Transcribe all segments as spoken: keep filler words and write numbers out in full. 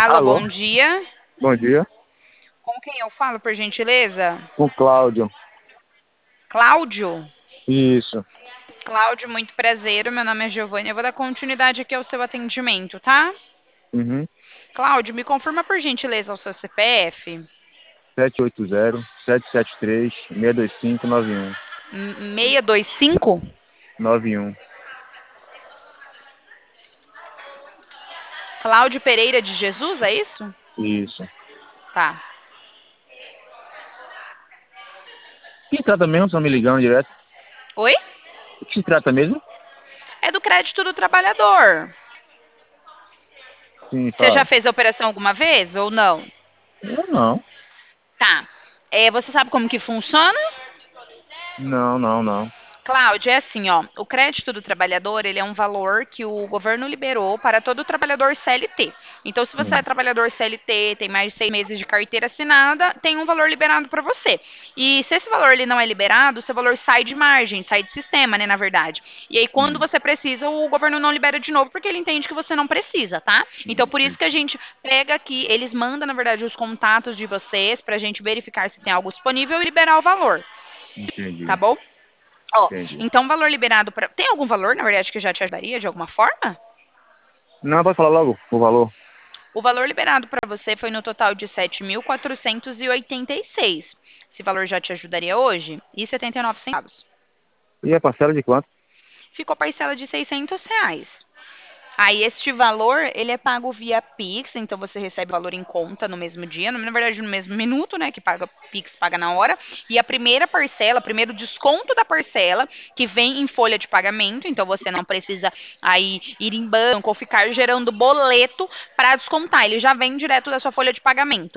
Alô, Alô, bom dia. bom dia. Com quem eu falo, por gentileza? Com Cláudio. Cláudio? Isso. Cláudio, muito prazer. Meu nome é Giovanni. Eu vou dar continuidade aqui ao seu atendimento, tá? Uhum. Cláudio, me confirma por gentileza o seu C P F. sete oito zero, sete sete três, seis dois cinco, nove um. M- seis dois cinco? nove um. Cláudio Pereira de Jesus, é isso? Isso. Tá. Quem trata mesmo? Estão me ligando direto. Oi? O que se trata mesmo? É do crédito do trabalhador. Sim, Você já fala. fez a operação alguma vez ou não? Eu não. Tá. É, você sabe como que funciona? Não, não, não. Cláudia, é assim, ó, o crédito do trabalhador, ele é um valor que o governo liberou para todo trabalhador C L T. Então, se você é Hum, trabalhador C L T, tem mais de seis meses de carteira assinada, tem um valor liberado para você. E se esse valor ele não é liberado, seu valor sai de margem, sai de sistema, né, na verdade. E aí, quando hum, você precisa, o governo não libera de novo, porque ele entende que você não precisa, tá? Então, por isso que a gente pega aqui, eles mandam, na verdade, os contatos de vocês para a gente verificar se tem algo disponível e liberar o valor, tá entendi. bom? Ó, Entendi. então valor liberado para. Tem algum valor, na verdade, que já te ajudaria de alguma forma? Não, pode falar logo o valor. O valor liberado para você foi no total de sete mil quatrocentos e oitenta e seis. Esse valor já te ajudaria hoje? E setenta e nove centavos. E a parcela de quanto? Ficou parcela de seiscentos reais. Aí este valor, ele é pago via Pix, então você recebe o valor em conta no mesmo dia, na verdade no mesmo minuto, né, que paga Pix paga na hora. E a primeira parcela, o primeiro desconto da parcela, que vem em folha de pagamento, então você não precisa aí ir em banco ou ficar gerando boleto para descontar, ele já vem direto da sua folha de pagamento.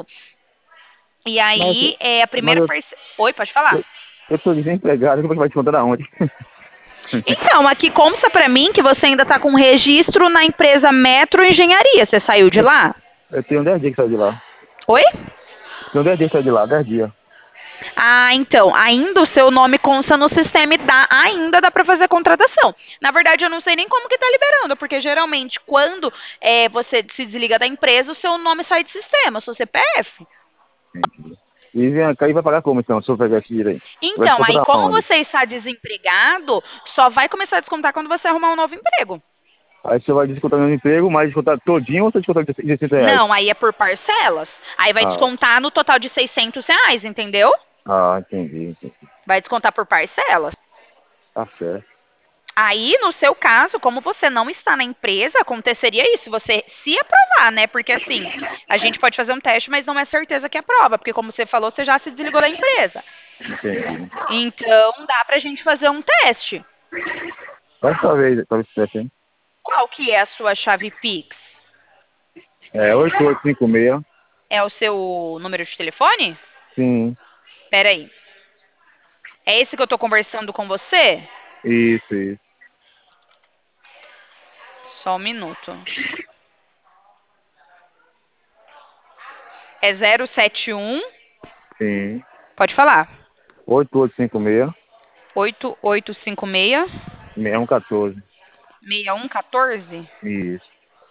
E Mas, aí é a mas primeira eu, parcela. Oi, pode falar. eu, eu tô desempregado, como é que vai te contar da onde? Então, aqui consta para mim que você ainda está com registro na empresa Metro Engenharia. Você saiu de Eu, lá? eu tenho dez dias que saí de lá. Oi? Tenho dez dias que saí de lá, dez dias. Ah, então, ainda o seu nome consta no sistema e dá, ainda dá para fazer a contratação. Na verdade, eu não sei nem como que tá liberando, porque geralmente quando é, você se desliga da empresa, o seu nome sai de sistema, o seu C P F. Entendi. E vem cá e vai pagar como então, se eu pegar esse dinheiro aí? Vai Então, descontar aí da como onde? você está desempregado, só vai começar a descontar quando você arrumar um novo emprego. Aí você vai descontar meu emprego, mas descontar todinho ou você descontar de seiscentos reais? Não, aí é por parcelas. Aí vai Ah, descontar no total de seiscentos reais, entendeu? ah, entendi, entendi. Vai descontar por parcelas. Tá certo. Aí, no seu caso, como você não está na empresa, aconteceria isso, você se aprovar, né? Porque assim, a gente pode fazer um teste, mas não é certeza que aprova, porque como você falou, você já se desligou da empresa. Entendi. Então, dá pra gente fazer um teste. Mas talvez, talvez tivesse, hein? Qual que é a sua chave Pix? É, oito oito cinco seis. É o seu número de telefone? Sim, Pera aí. É esse que eu tô conversando com você? isso, isso. Só um minuto. É zero sete um. Sim. Pode falar. oito oito cinco seis, oito oito cinco seis, seis um um quatro. seis um um quatro. Isso.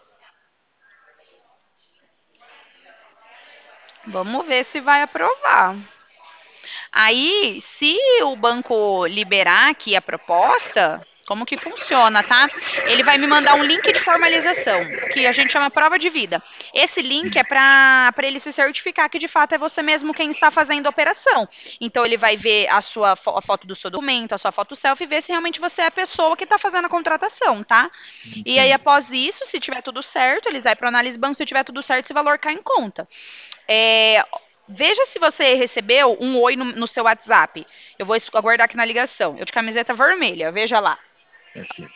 Vamos ver se vai aprovar. Aí, se o banco liberar aqui a proposta, como que funciona, tá? Ele vai me mandar um link de formalização, que a gente chama prova de vida. Esse link é para para ele se certificar que de fato é você mesmo quem está fazendo a operação. Então ele vai ver a sua fo- a foto do seu documento, a sua foto selfie e ver se realmente você é a pessoa que está fazendo a contratação, tá? E aí Entendi. após isso, se tiver tudo certo, eles vai para análise banco, se tiver tudo certo, esse valor cai em conta. É, veja se você recebeu um oi no, no seu WhatsApp. Eu vou aguardar aqui na ligação. Eu de camiseta vermelha, veja lá. Aqui.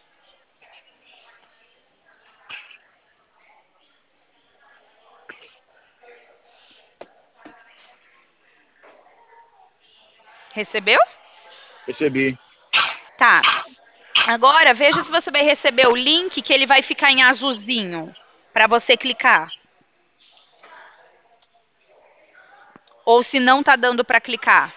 Recebeu? Recebi. Tá. Agora veja se você vai receber o link que ele vai ficar em azulzinho para você clicar. Ou se não tá dando para clicar.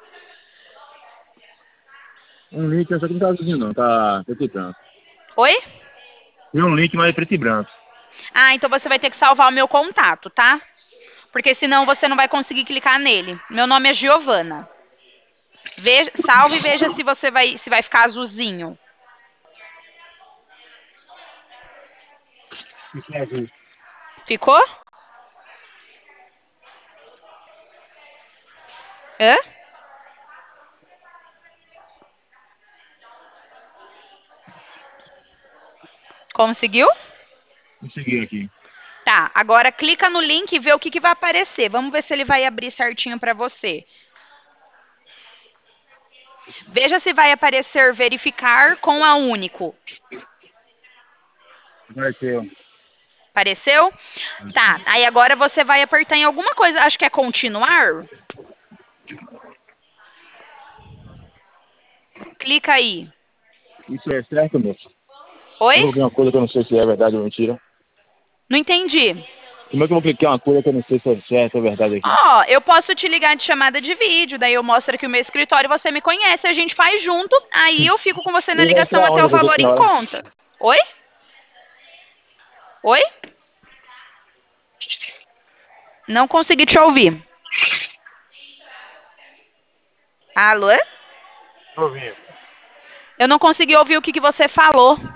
Um link, só que não tá azulzinho não, tá preto e branco. Oi? Tem um link, mas é preto e branco. Ah, então você vai ter que salvar o meu contato, tá? Porque senão você não vai conseguir clicar nele. Meu nome é Giovana. Veja, salve e veja se você vai, se vai ficar azulzinho. Ficou? Hã? Conseguiu? Consegui aqui. Tá, agora clica no link e vê o que, que vai aparecer. Vamos ver se ele vai abrir certinho para você. Veja se vai aparecer verificar com a Único. Apareceu. Apareceu? Tá, aí agora você vai apertar em alguma coisa, acho que é continuar. Clica aí. Isso é certo, moço? Oi? Eu vou ver uma coisa que eu não sei se é verdade ou mentira. Não entendi. Como é que eu vou clicar uma coisa que eu não sei se é certo ou verdade aqui? Ó, eu posso te ligar de chamada de vídeo, daí eu mostro aqui o meu escritório, você me conhece, a gente faz junto, aí eu fico com você na Ele vai ligação entrar até onde o eu vou valor na em hora? conta. Oi? Oi? Não consegui te ouvir. Alô? Tô ouvindo. Eu não consegui ouvir o que, que você falou.